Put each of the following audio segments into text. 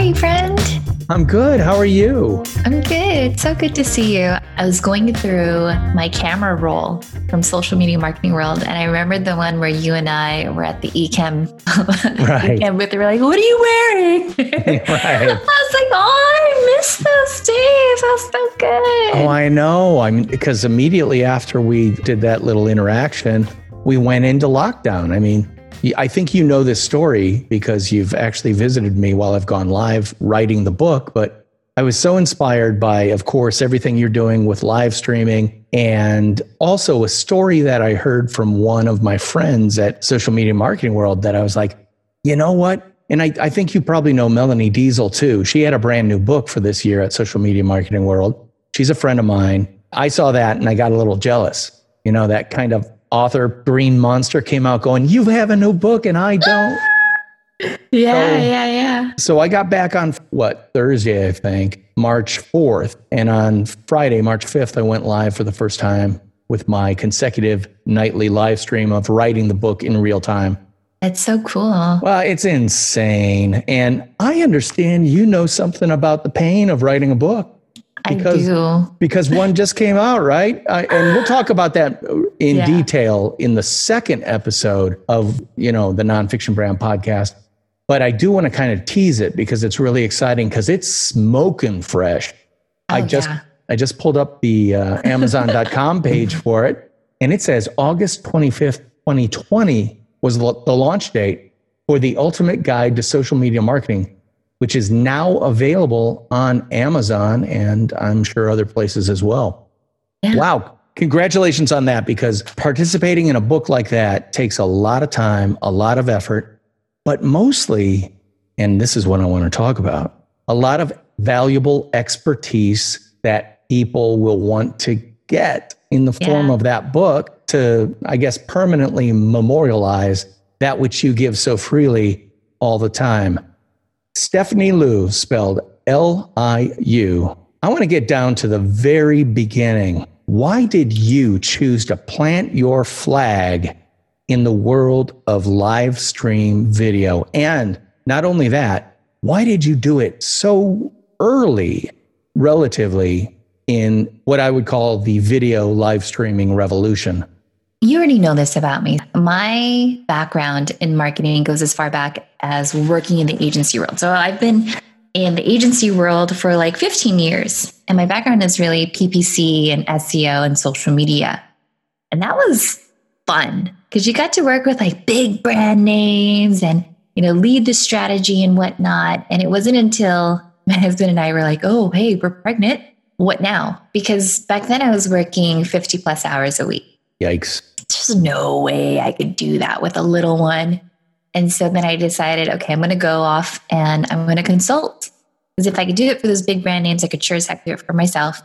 Hi, friend. I'm good. How are you? I'm good. So good to see you. I was going through my camera roll from Social Media Marketing World, and I remembered the one where you and I were at the Ecamm. Right. And they were like, "What are you wearing?" Right. I was like, "Oh, I miss those days. That was so good." Oh, I know. I mean, because immediately after we did that little interaction, we went into lockdown. I mean, I think you know this story because you've actually visited me while I've gone live writing the book, but I was so inspired by, of course, everything you're doing with live streaming, and also a story that I heard from one of my friends at Social Media Marketing World that I was like, you know what? And I think you probably know Melanie Diesel too. She had a brand new book for this year at Social Media Marketing World. She's a friend of mine. I saw that and I got a little jealous. You know, that kind of author green monster came out going, "You have a new book and I don't." Yeah. So I got back on Thursday, I think, March 4th. And on Friday, March 5th, I went live for the first time with my consecutive nightly live stream of writing the book in real time. That's so cool. Well, it's insane. And I understand you know something about the pain of writing a book. I do. Because one just came out, right? And we'll talk about that in detail in the second episode of, the Nonfiction Brand podcast. But I do want to kind of tease it because it's really exciting because it's smoking fresh. I just pulled up the Amazon.com page for it, and it says August 25th, 2020 was the launch date for the Ultimate Guide to Social Media Marketing, which is now available on Amazon and I'm sure other places as well. Yeah. Wow. Congratulations on that, because participating in a book like that takes a lot of time, a lot of effort, but mostly, and this is what I want to talk about, a lot of valuable expertise that people will want to get in the form of that book to, I guess, permanently memorialize that which you give so freely all the time. Stephanie Liu, spelled Liu. I want to get down to the very beginning. Why did you choose to plant your flag in the world of live stream video? And not only that, why did you do it so early, relatively, in what I would call the video live streaming revolution? You already know this about me. My background in marketing goes as far back as working in the agency world. So I've been in the agency world for like 15 years. And my background is really PPC and SEO and social media. And that was fun because you got to work with like big brand names and, lead the strategy and whatnot. And it wasn't until my husband and I were like, "Oh, hey, we're pregnant. What now?" Because back then I was working 50 plus hours a week. Yikes. There's no way I could do that with a little one. And so then I decided, okay, I'm going to go off and I'm going to consult. Because if I could do it for those big brand names, I could sure as heck do it for myself.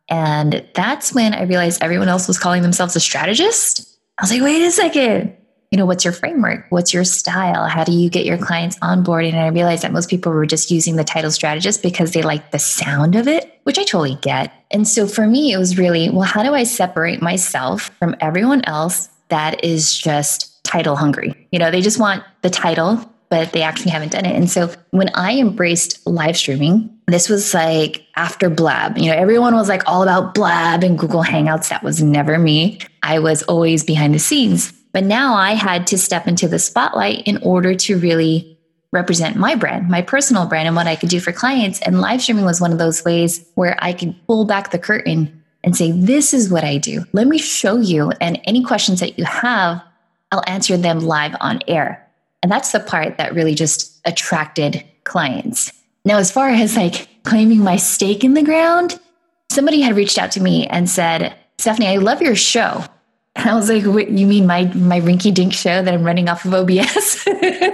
And that's when I realized everyone else was calling themselves a strategist. I was like, wait a second. What's your framework? What's your style? How do you get your clients onboarded? And I realized that most people were just using the title strategist because they like the sound of it, which I totally get. And so for me, it was really, well, how do I separate myself from everyone else that is just title hungry? They just want the title, but they actually haven't done it. And so when I embraced live streaming, this was like after Blab. Everyone was like all about Blab and Google Hangouts. That was never me. I was always behind the scenes. But now I had to step into the spotlight in order to really represent my brand, my personal brand, and what I could do for clients. And live streaming was one of those ways where I could pull back the curtain and say, this is what I do. Let me show you. And any questions that you have, I'll answer them live on air. And that's the part that really just attracted clients. Now, as far as like claiming my stake in the ground, somebody had reached out to me and said, "Stephanie, I love your show." And I was like, "What, you mean my rinky dink show that I'm running off of OBS?"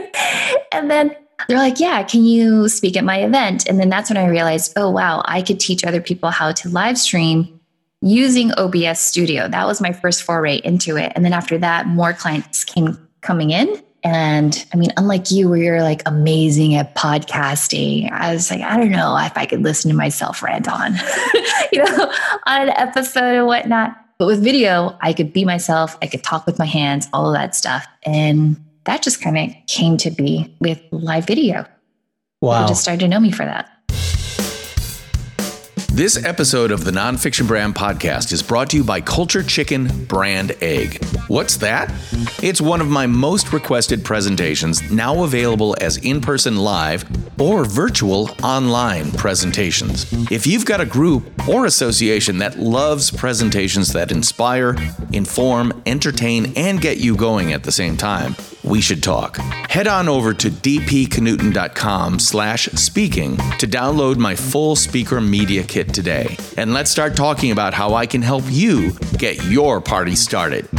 And then they're like, "Yeah, can you speak at my event?" And then that's when I realized, oh, wow, I could teach other people how to live stream using OBS Studio. That was my first foray into it. And then after that, more clients came coming in. And I mean, unlike you, where you're like amazing at podcasting, I was like, I don't know if I could listen to myself rant on, on an episode and whatnot. But with video, I could be myself. I could talk with my hands, all of that stuff. And that just kind of came to be with live video. Wow. People just started to know me for that. This episode of the Nonfiction Brand Podcast is brought to you by Culture Chicken Brand Egg. What's that? It's one of my most requested presentations, now available as in-person live or virtual online presentations. If you've got a group or association that loves presentations that inspire, inform, entertain, and get you going at the same time, we should talk. Head on over to dpknutton.com/speaking to download my full speaker media kit today. And let's start talking about how I can help you get your party started.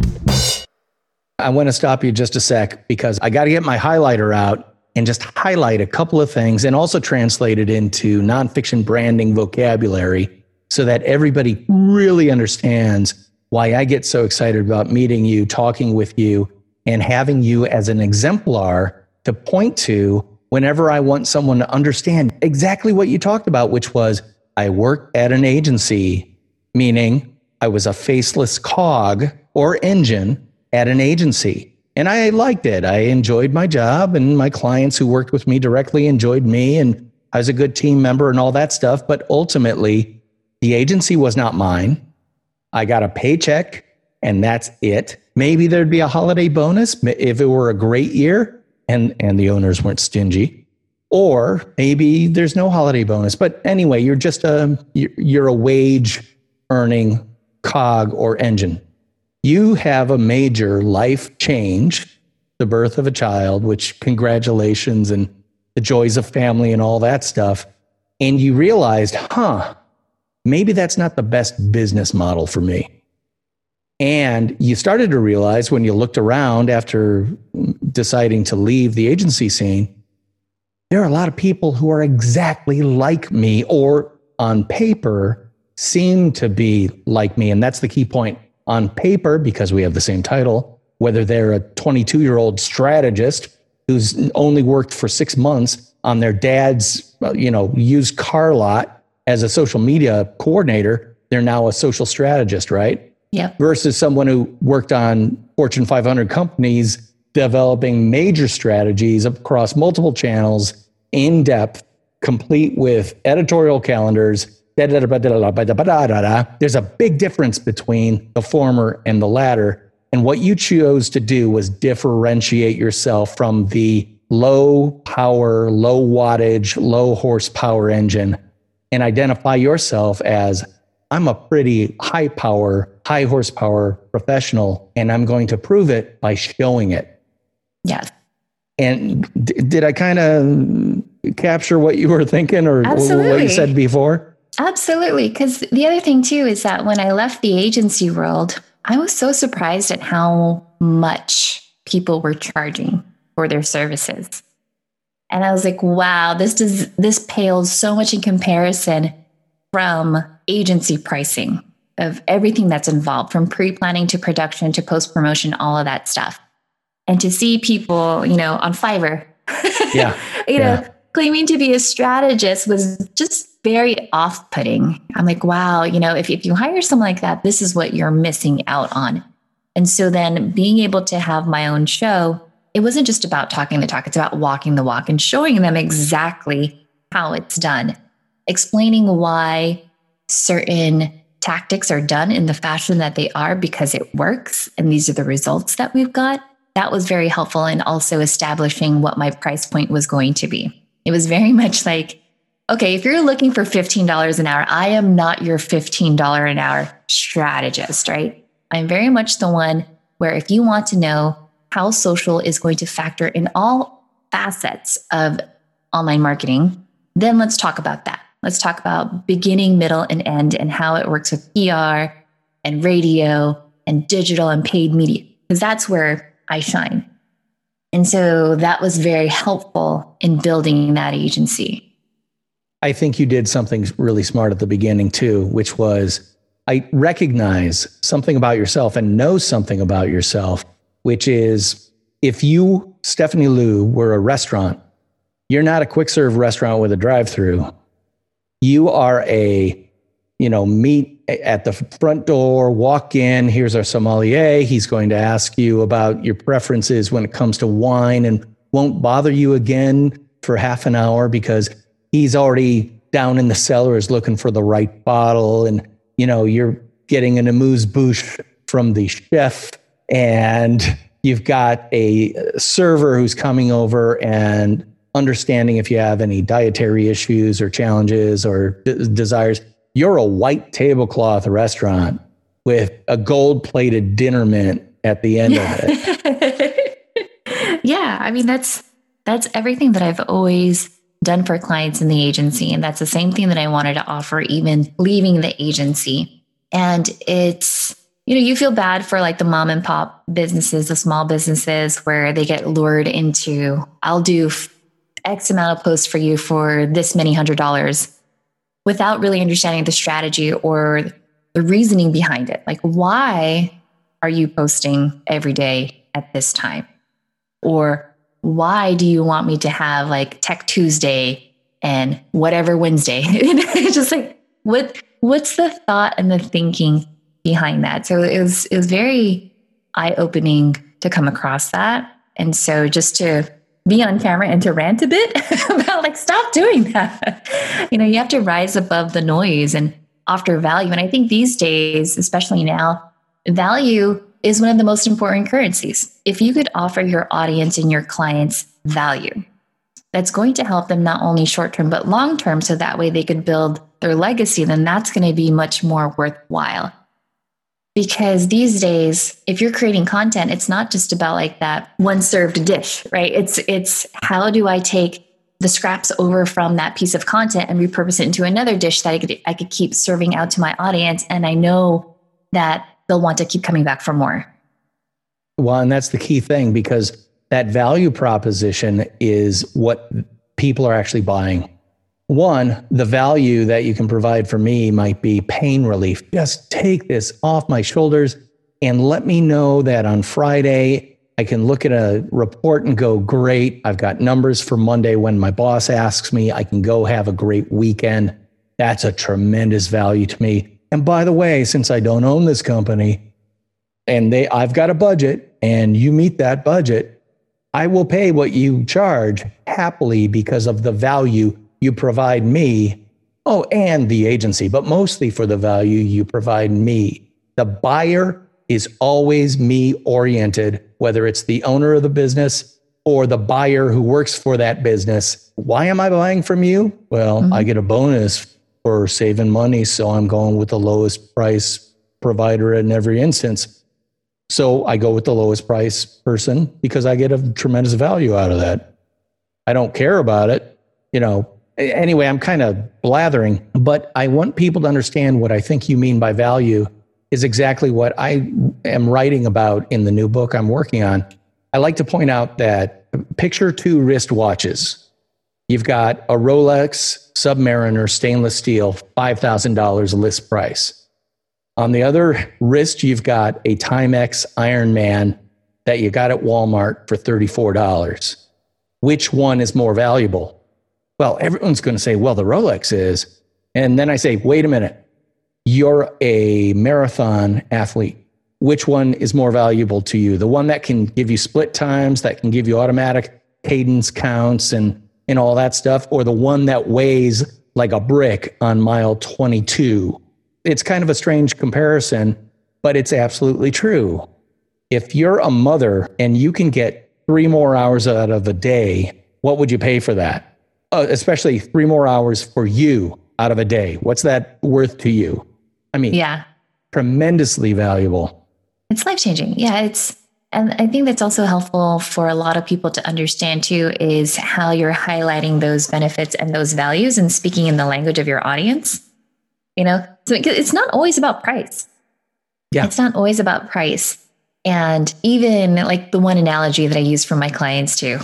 I want to stop you just a sec because I got to get my highlighter out and just highlight a couple of things and also translate it into nonfiction branding vocabulary so that everybody really understands why I get so excited about meeting you, talking with you, and having you as an exemplar to point to whenever I want someone to understand exactly what you talked about, which was I worked at an agency, meaning I was a faceless cog or engine at an agency. And I liked it. I enjoyed my job, and my clients who worked with me directly enjoyed me, and I was a good team member and all that stuff. But ultimately, the agency was not mine. I got a paycheck and that's it. Maybe there'd be a holiday bonus if it were a great year and the owners weren't stingy. Or maybe there's no holiday bonus. But anyway, you're just you're a wage earning cog or engine. You have a major life change, the birth of a child, which congratulations, and the joys of family and all that stuff. And you realized, maybe that's not the best business model for me. And you started to realize when you looked around after deciding to leave the agency scene, there are a lot of people who are exactly like me or on paper seem to be like me. And that's the key point. On paper, because we have the same title, whether they're a 22-year-old strategist who's only worked for 6 months on their dad's, used car lot as a social media coordinator, they're now a social strategist, right? Yeah. Versus someone who worked on Fortune 500 companies developing major strategies across multiple channels, in depth, complete with editorial calendars. There's a big difference between the former and the latter. And what you chose to do was differentiate yourself from the low power, low wattage, low horsepower engine and identify yourself as, I'm a pretty high power, high horsepower professional, and I'm going to prove it by showing it. Yes. And did I kind of capture what you were thinking or Absolutely. What you said before? Absolutely. Because the other thing too is that when I left the agency world, I was so surprised at how much people were charging for their services. And I was like, wow, this pales so much in comparison from agency pricing of everything that's involved, from pre-planning to production to post-promotion, all of that stuff. And to see people, on Fiverr, claiming to be a strategist was just very off-putting. I'm like, wow, if you hire someone like that, this is what you're missing out on. And so then being able to have my own show, it wasn't just about talking the talk, it's about walking the walk and showing them exactly how it's done, explaining why certain tactics are done in the fashion that they are because it works. And these are the results that we've got. That was very helpful in also establishing what my price point was going to be. It was very much like, okay, if you're looking for $15 an hour, I am not your $15 an hour strategist, right? I'm very much the one where if you want to know how social is going to factor in all facets of online marketing, then let's talk about that. Let's talk about beginning, middle, and end and how it works with PR and radio and digital and paid media, because that's where I shine. And so that was very helpful in building that agency. I think you did something really smart at the beginning too, which was I recognize something about yourself and know something about yourself, which is if you, Stephanie Liu, were a restaurant, you're not a quick serve restaurant with a drive-through. You are a, meet at the front door, walk in, here's our sommelier. He's going to ask you about your preferences when it comes to wine and won't bother you again for half an hour because he's already down in the cellars looking for the right bottle. And, you're getting an amuse-bouche from the chef, and you've got a server who's coming over and understanding if you have any dietary issues or challenges or desires. You're a white tablecloth restaurant with a gold-plated dinner mint at the end of it. Yeah, I mean, that's everything that I've always done for clients in the agency. And that's the same thing that I wanted to offer, even leaving the agency. And it's, you feel bad for like the mom and pop businesses, the small businesses where they get lured into, I'll do X amount of posts for you for this many $100 without really understanding the strategy or the reasoning behind it. Like, why are you posting every day at this time? Or why do you want me to have like Tech Tuesday and whatever Wednesday? It's just like, what's the thought and the thinking behind that? So it was very eye-opening to come across that. And so just to be on camera and to rant a bit about like, stop doing that. You have to rise above the noise and offer value. And I think these days, especially now, value is one of the most important currencies. If you could offer your audience and your clients value, that's going to help them not only short-term, but long-term. So that way they could build their legacy, then that's going to be much more worthwhile. Because these days, if you're creating content, it's not just about like that one served dish, right? It's how do I take the scraps over from that piece of content and repurpose it into another dish that I could keep serving out to my audience. And I know that they'll want to keep coming back for more. Well, and that's the key thing, because that value proposition is what people are actually buying. One, the value that you can provide for me might be pain relief. Just take this off my shoulders and let me know that on Friday, I can look at a report and go, great, I've got numbers for Monday when my boss asks me, I can go have a great weekend. That's a tremendous value to me. And by the way, since I don't own this company and I've got a budget and you meet that budget, I will pay what you charge happily because of the value you provide me. Oh, and the agency, but mostly for the value you provide me. The buyer is always me oriented, whether it's the owner of the business or the buyer who works for that business. Why am I buying from you? Well, I get a bonus for saving money, so I'm going with the lowest price provider in every instance. So I go with the lowest price person because I get a tremendous value out of that. I don't care about it. Anyway, I'm kind of blathering, but I want people to understand what I think you mean by value is exactly what I am writing about in the new book I'm working on. I like to point out that picture 2 wristwatches. You've got a Rolex Submariner stainless steel, $5,000 list price. On the other wrist, you've got a Timex Ironman that you got at Walmart for $34. Which one is more valuable? Well, everyone's going to say, well, the Rolex is. And then I say, wait a minute. You're a marathon athlete. Which one is more valuable to you? The one that can give you split times, that can give you automatic cadence counts and all that stuff, or the one that weighs like a brick on mile 22? It's kind of a strange comparison, but it's absolutely true. If you're a mother and you can get 3 more hours out of a day, what would you pay for that? Especially 3 more hours for you out of a day. What's that worth to you? I mean, tremendously valuable. It's life-changing. Yeah, and I think that's also helpful for a lot of people to understand too, is how you're highlighting those benefits and those values and speaking in the language of your audience. So it's not always about price. Yeah. It's not always about price. And even like the one analogy that I use for my clients too,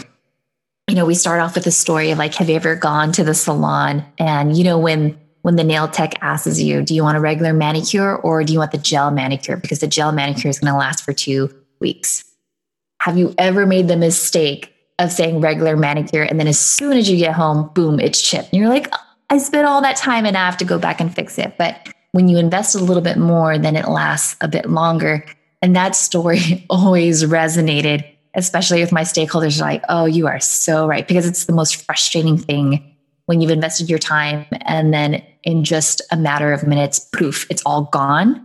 we start off with a story of like, have you ever gone to the salon and, when the nail tech asks you, do you want a regular manicure or do you want the gel manicure? Because the gel manicure is going to last for 2 weeks. Have you ever made the mistake of saying regular manicure and then as soon as you get home, boom, it's chipped? And you're like, oh, I spent all that time and I have to go back and fix it. But when you invest a little bit more, then it lasts a bit longer. And that story always resonated especially with my stakeholders, are like, oh, you are so right. Because it's the most frustrating thing when you've invested your time and then in just a matter of minutes, poof, it's all gone.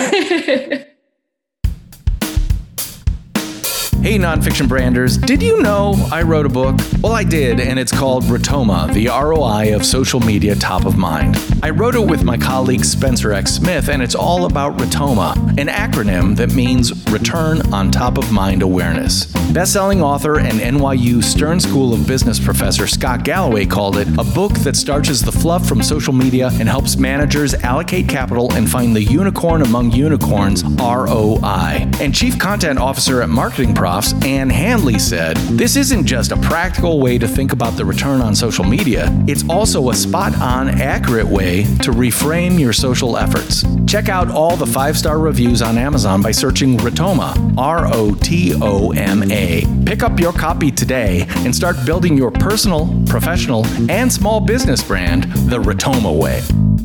Hey, nonfiction branders, did you know I wrote a book? Well, I did, and it's called Rotoma, the ROI of social media top of mind. I wrote it with my colleague Spencer X. Smith, and it's all about Rotoma, an acronym that means Return on Top of Mind Awareness. Best-selling author and NYU Stern School of Business professor Scott Galloway called it a book that starches the fluff from social media and helps managers allocate capital and find the unicorn among unicorns, ROI. And Chief Content Officer at Marketing Profs, Ann Handley said, this isn't just a practical way to think about the return on social media, it's also a spot-on, accurate way to reframe your social efforts. Check out all the 5-star reviews on Amazon by searching Rotoma, Rotoma. Pick up your copy today and start building your personal, professional, and small business brand the Rotoma way.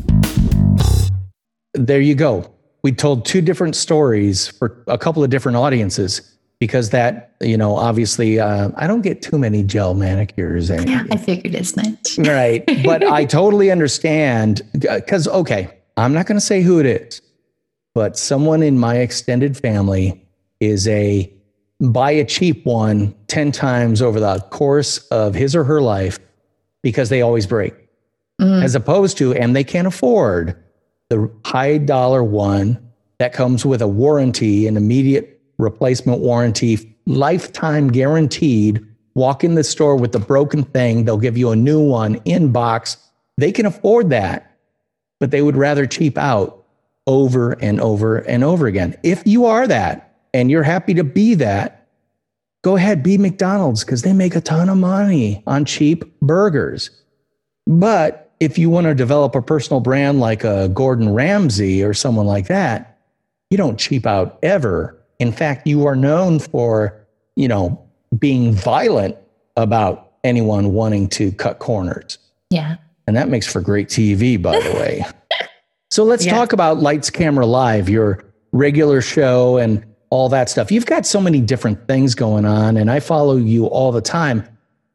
There you go. We told 2 different stories for a couple of different audiences. Because that, obviously, I don't get too many gel manicures. I figured as much. Right. But I totally understand because, okay, I'm not going to say who it is, but someone in my extended family is buy a cheap one 10 times over the course of his or her life because they always break. As opposed to, and they can't afford the high dollar one that comes with a warranty, an immediate replacement warranty, lifetime guaranteed. Walk in the store with the broken thing. They'll give you a new one in box. They can afford that, but they would rather cheap out over and over and over again. If you are that and you're happy to be that, go ahead, be McDonald's because they make a ton of money on cheap burgers. But if you want to develop a personal brand like a Gordon Ramsay or someone like that, you don't cheap out ever. In fact, you are known for, being violent about anyone wanting to cut corners. Yeah. And that makes for great TV, by the way. So let's talk about Lights, Camera, Live, your regular show and all that stuff. You've got so many different things going on, and I follow you all the time.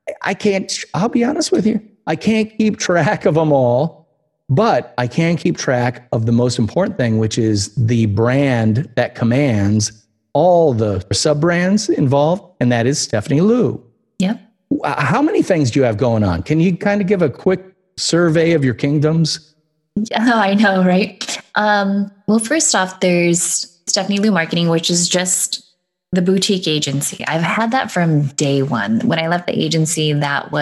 I'll be honest with you, I can't keep track of them all, but I can keep track of the most important thing, which is the brand that commands all the sub-brands involved, and that is Stephanie Liu. Yep. How many things do you have going on? Can you kind of give a quick survey of your kingdoms? Oh, I know, right? Well, first off, there's Stephanie Liu Marketing, which is just the boutique agency. I've had that from day one. When I left the agency,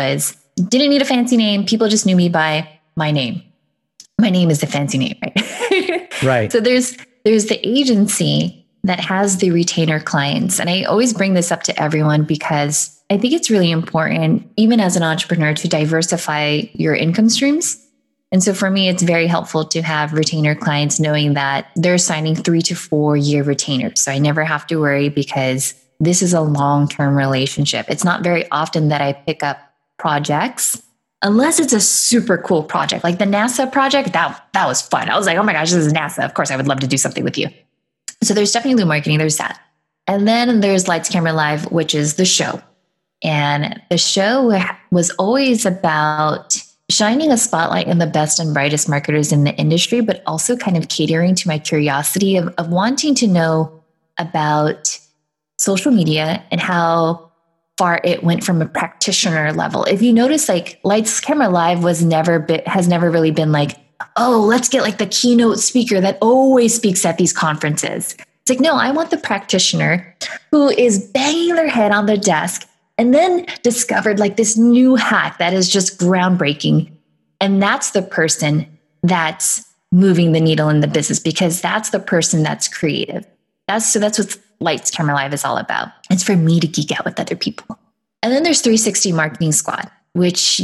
didn't need a fancy name. People just knew me by my name. My name is the fancy name, right? Right. So there's the agency that has the retainer clients. And I always bring this up to everyone because I think it's really important, even as an entrepreneur, to diversify your income streams. And so for me, it's very helpful to have retainer clients knowing that they're signing 3 to 4 year retainers. So I never have to worry because this is a long-term relationship. It's not very often that I pick up projects unless it's a super cool project, like the NASA project. That was fun. I was like, oh my gosh, this is NASA. Of course, I would love to do something with you. So there's Stephanie Liu Marketing, there's that. And then there's Lights, Camera, Live, which is the show. And the show was always about shining a spotlight on the best and brightest marketers in the industry, but also kind of catering to my curiosity of wanting to know about social media and how far it went from a practitioner level. If you notice, like Lights, Camera, Live has never really been like, oh, let's get like the keynote speaker that always speaks at these conferences. It's like, no, I want the practitioner who is banging their head on the desk and then discovered like this new hack that is just groundbreaking. And that's the person that's moving the needle in the business because that's the person that's creative. That's what Lights, Camera, Live is all about. It's for me to geek out with other people. And then there's 360 Marketing Squad, which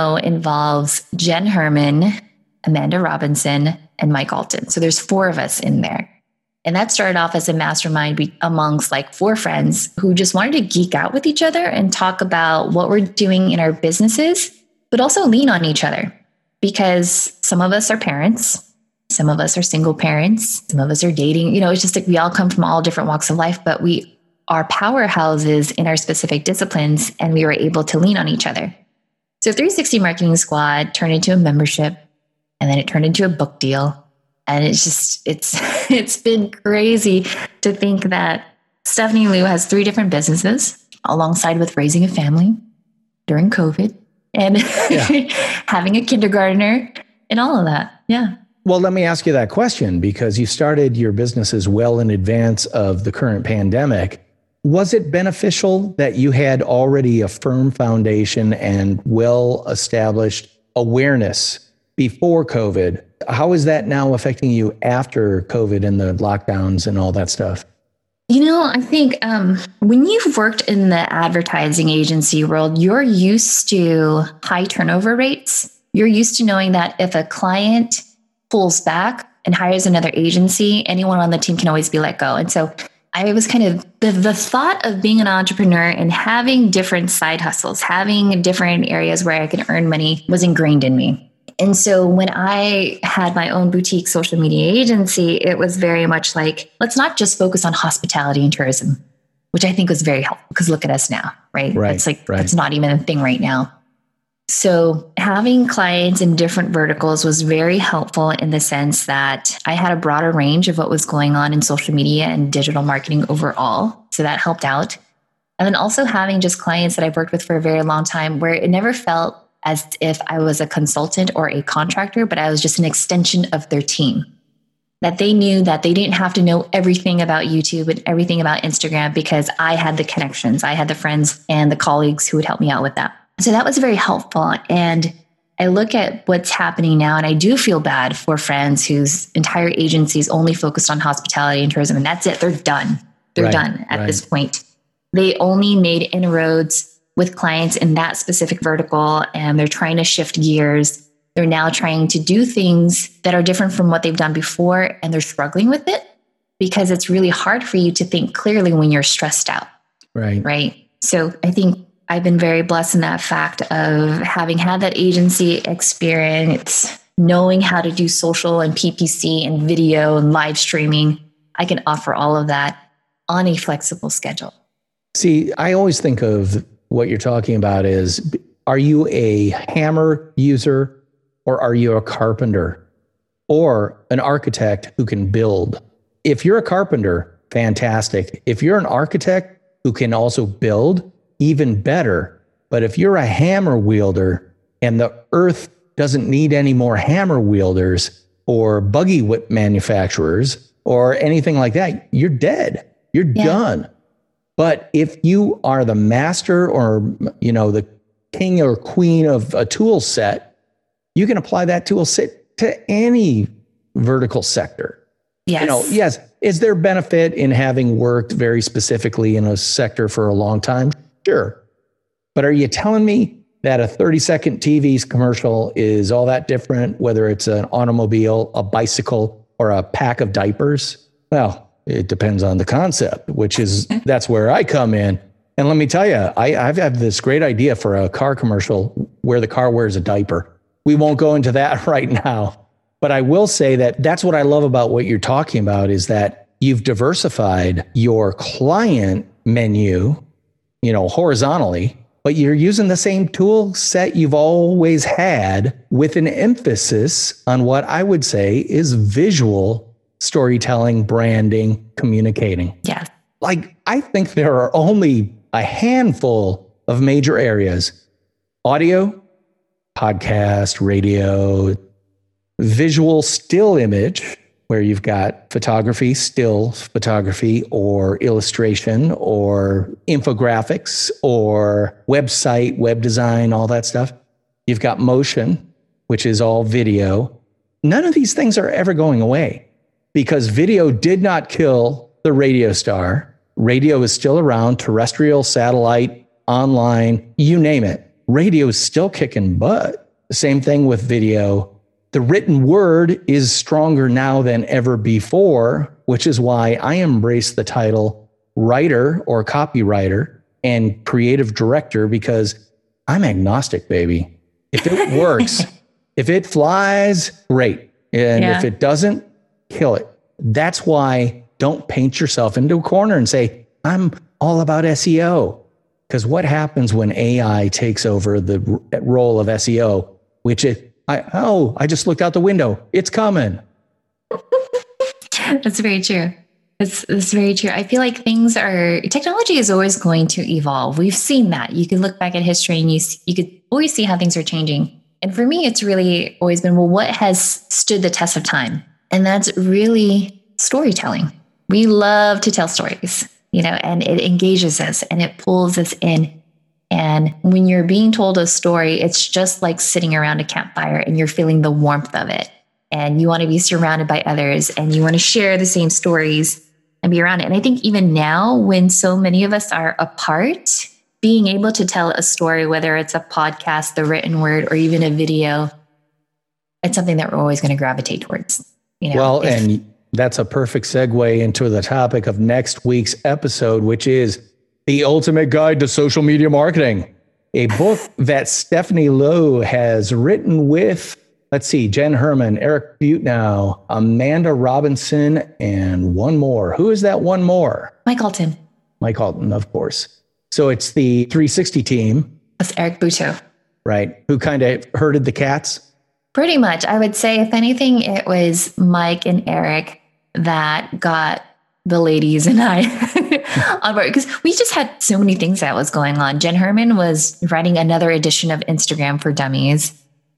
involves Jen Herman, Amanda Robinson, and Mike Alton. So there's 4 of us in there. And that started off as a mastermind amongst like 4 friends who just wanted to geek out with each other and talk about what we're doing in our businesses, but also lean on each other because some of us are parents, some of us are single parents, some of us are dating. It's just like we all come from all different walks of life, but we are powerhouses in our specific disciplines, and we were able to lean on each other. So 360 Marketing Squad turned into a membership, and then it turned into a book deal. And it's been crazy to think that Stephanie Liu has 3 different businesses alongside with raising a family during COVID and having a kindergartner and all of that. Yeah. Well, let me ask you that question, because you started your businesses well in advance of the current pandemic. Was it beneficial that you had already a firm foundation and well-established awareness before COVID? How is that now affecting you after COVID and the lockdowns and all that stuff? I think when you've worked in the advertising agency world, you're used to high turnover rates. You're used to knowing that if a client pulls back and hires another agency, anyone on the team can always be let go. And so I was kind of the thought of being an entrepreneur and having different side hustles, having different areas where I could earn money was ingrained in me. And so when I had my own boutique social media agency, it was very much like, let's not just focus on hospitality and tourism, which I think was very helpful, because look at us now, right? That's not even a thing right now. So having clients in different verticals was very helpful in the sense that I had a broader range of what was going on in social media and digital marketing overall. So that helped out. And then also having just clients that I've worked with for a very long time, where it never felt as if I was a consultant or a contractor, but I was just an extension of their team. That they knew that they didn't have to know everything about YouTube and everything about Instagram, because I had the connections, I had the friends and the colleagues who would help me out with that. So that was very helpful. And I look at what's happening now, and I do feel bad for friends whose entire agency is only focused on hospitality and tourism, and that's it. They're done. They're done at this point. They only made inroads with clients in that specific vertical, and they're trying to shift gears. They're now trying to do things that are different from what they've done before, and they're struggling with it because it's really hard for you to think clearly when you're stressed out. Right. So I think I've been very blessed in that fact of having had that agency experience, knowing how to do social and PPC and video and live streaming. I can offer all of that on a flexible schedule. See, I always think of what you're talking about is, are you a hammer user, or are you a carpenter or an architect who can build? If you're a carpenter, fantastic. If you're an architect who can also build, even better. But if you're a hammer wielder and the earth doesn't need any more hammer wielders or buggy whip manufacturers or anything like that, you're dead. You're done. But if you are the master or, the king or queen of a tool set, you can apply that tool set to any vertical sector. Yes. Is there benefit in having worked very specifically in a sector for a long time? Sure. But are you telling me that a 30-second TV commercial is all that different, whether it's an automobile, a bicycle, or a pack of diapers? Well, it depends on the concept, that's where I come in. And let me tell you, I've had this great idea for a car commercial where the car wears a diaper. We won't go into that right now, but I will say that that's what I love about what you're talking about, is that you've diversified your client menu, horizontally, but you're using the same tool set you've always had, with an emphasis on what I would say is visual storytelling, branding, communicating. Yes. I think there are only a handful of major areas: audio, podcast, radio, visual still image, where you've got photography, still photography, or illustration, or infographics, or website, web design, all that stuff. You've got motion, which is all video. None of these things are ever going away, because video did not kill the radio star. Radio is still around, terrestrial, satellite, online, you name it. Radio is still kicking butt. The same thing with video. The written word is stronger now than ever before, which is why I embrace the title writer or copywriter and creative director, because I'm agnostic, baby. If it works, if it flies, great. And if it doesn't, kill it. That's why don't paint yourself into a corner and say, I'm all about SEO. Because what happens when AI takes over the role of SEO, which I just looked out the window. It's coming. That's very true. It's very true. I feel like technology is always going to evolve. We've seen that. You can look back at history and you could always see how things are changing. And for me, it's really always been, well, what has stood the test of time? And that's really storytelling. We love to tell stories, and it engages us and it pulls us in. And when you're being told a story, it's just like sitting around a campfire and you're feeling the warmth of it. And you want to be surrounded by others and you want to share the same stories and be around it. And I think even now, when so many of us are apart, being able to tell a story, whether it's a podcast, the written word, or even a video, it's something that we're always going to gravitate towards. And that's a perfect segue into the topic of next week's episode, which is The Ultimate Guide to Social Media Marketing, a book that Stephanie Liu has written with, Jen Herman, Eric Buetnow, Amanda Robinson, and one more. Who is that one more? Mike Alton. Mike Alton, of course. So it's the 360 team. That's Eric Buetnow. Right. Who kind of herded the cats? Pretty much. I would say, if anything, it was Mike and Eric that got the ladies and I on board, because we just had so many things that was going on. Jen Herman was writing another edition of Instagram for Dummies.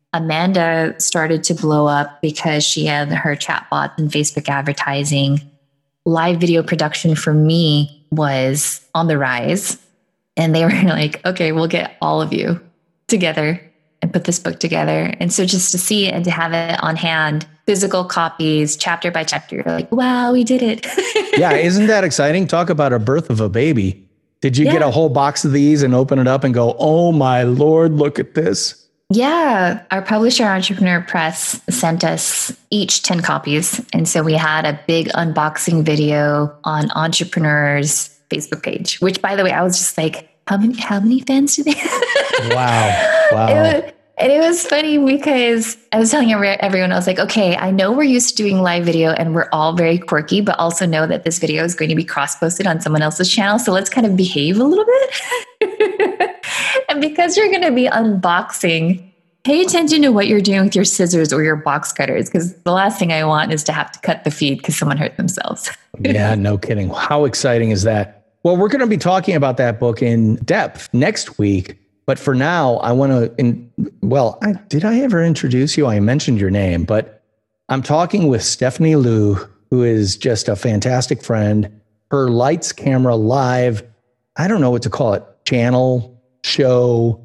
Amanda started to blow up because she had her chatbots and Facebook advertising. Live video production for me was on the rise. And they were like, okay, we'll get all of you together and put this book together. And so just to see it and to have it on hand, physical copies, chapter by chapter, you're like, wow, we did it. Yeah, isn't that exciting? Talk about a birth of a baby. Did you get a whole box of these and open it up and go, oh my Lord, look at this? Yeah, our publisher, Entrepreneur Press, sent us each 10 copies. And so we had a big unboxing video on Entrepreneur's Facebook page, which, by the way, I was just like, how many fans do they have? Wow. And it was funny because I was telling everyone, I was like, okay, I know we're used to doing live video and we're all very quirky, but also know that this video is going to be cross-posted on someone else's channel. So let's kind of behave a little bit. And because you're going to be unboxing, pay attention to what you're doing with your scissors or your box cutters, because the last thing I want is to have to cut the feed because someone hurt themselves. Yeah, no kidding. How exciting is that? Well, we're going to be talking about that book in depth next week. But for now, I want to, did I ever introduce you? I mentioned your name, but I'm talking with Stephanie Liu, who is just a fantastic friend. Her Lights, Camera, Live, I don't know what to call it, channel, show,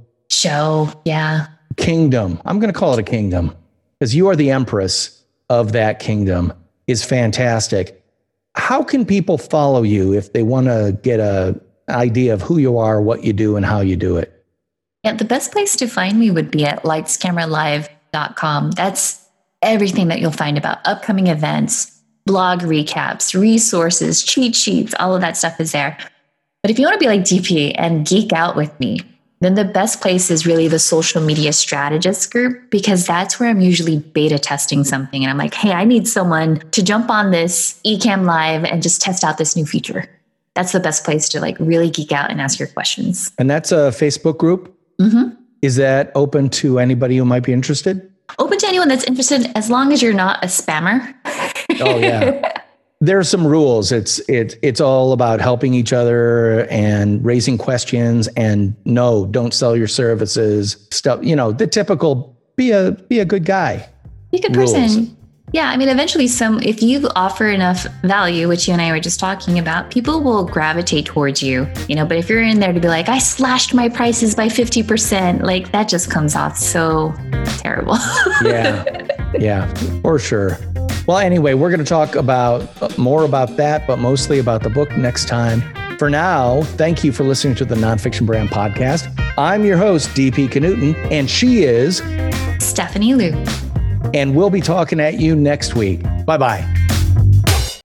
yeah. Kingdom. I'm going to call it a kingdom because you are the empress of that kingdom, is fantastic. How can people follow you if they want to get an idea of who you are, what you do, and how you do it? Yeah, the best place to find me would be at lightscameralive.com. That's everything that you'll find about upcoming events, blog recaps, resources, cheat sheets, all of that stuff is there. But if you want to be like DP and geek out with me, then the best place is really the social media strategist group, because that's where I'm usually beta testing something. And I'm like, hey, I need someone to jump on this Ecamm Live and just test out this new feature. That's the best place to like really geek out and ask your questions. And that's a Facebook group? Mm-hmm. Is that open to anybody who might be interested? Open to anyone that's interested, as long as you're not a spammer. Oh, yeah. There are some rules. It's all about helping each other and raising questions, and no, don't sell your services, stuff, the typical be a good guy. Be a good person. Yeah, I mean, eventually if you offer enough value, which you and I were just talking about, people will gravitate towards you, but if you're in there to be like, I slashed my prices by 50%, like that just comes off so terrible. Yeah, for sure. Well, anyway, we're going to talk about more about that, but mostly about the book next time. For now, thank you for listening to the Nonfiction Brand Podcast. I'm your host, DP Knudten, and she is Stephanie Liu. And we'll be talking at you next week. Bye-bye.